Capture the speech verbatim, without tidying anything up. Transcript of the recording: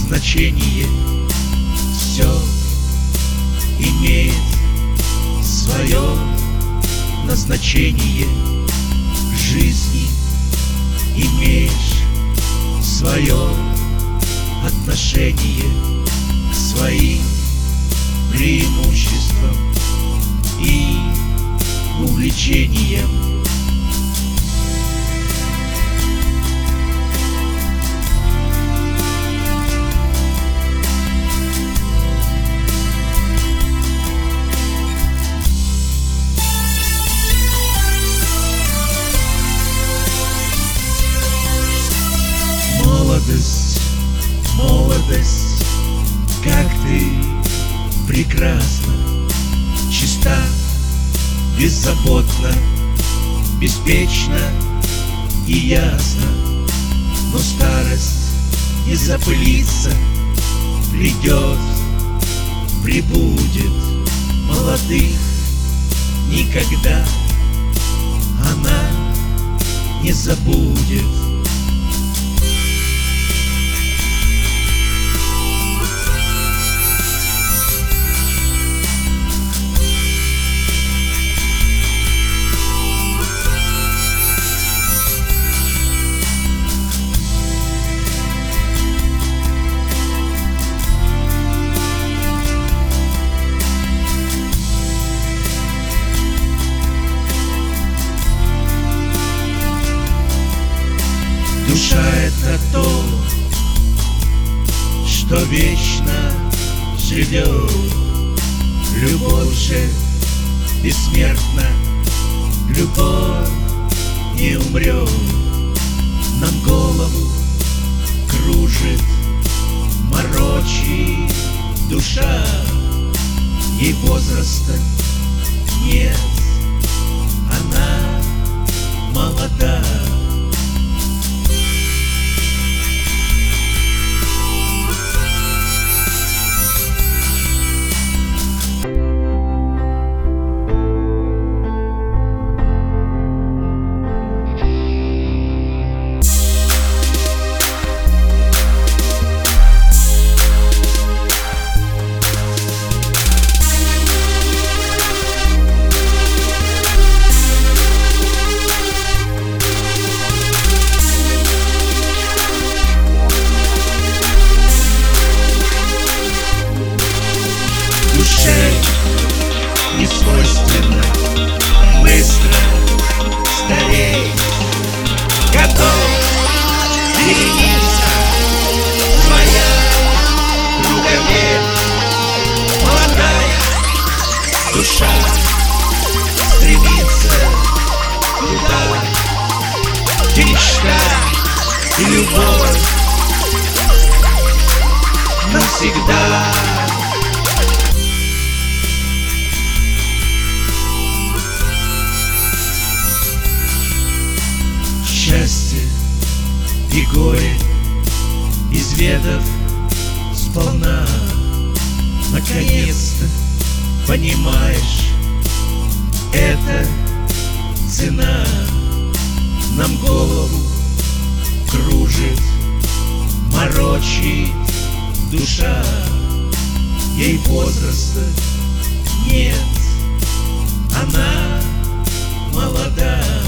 значение. Все имеет свое назначение. В жизни имеешь свое отношение к своим преимуществам и увлечениям. Молодость, молодость, как ты прекрасна, чиста, беззаботна, беспечна и ясна. Но старость не запылится, придет, прибудет. Молодых никогда она не забудет. Душа — это то, что вечно живет. Любовь же бессмертна, любовь не умрет. Нам голову кружит, морочит душа. Ей возраста нет, она молода. Душе не свойственно быстро стареть. Готов перениться твоя круговерть. Молодая душа стремится туда, где мечта и любовь навсегда. Счастье и горе изведав сполна, наконец-то понимаешь, это цена. Нам голову кружит, морочит душа. Ей возраста нет, она молода.